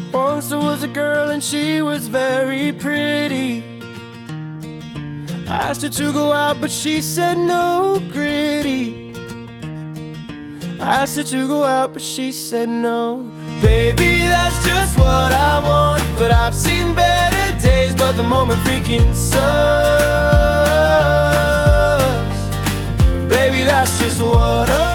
Once there was a girl and she was very pretty. I asked her to go out but she said no, gritty. I asked her to go out but she said no. Baby, that's just what I want, but I've seen better days, but the moment freaking sucks. Baby, that's just what I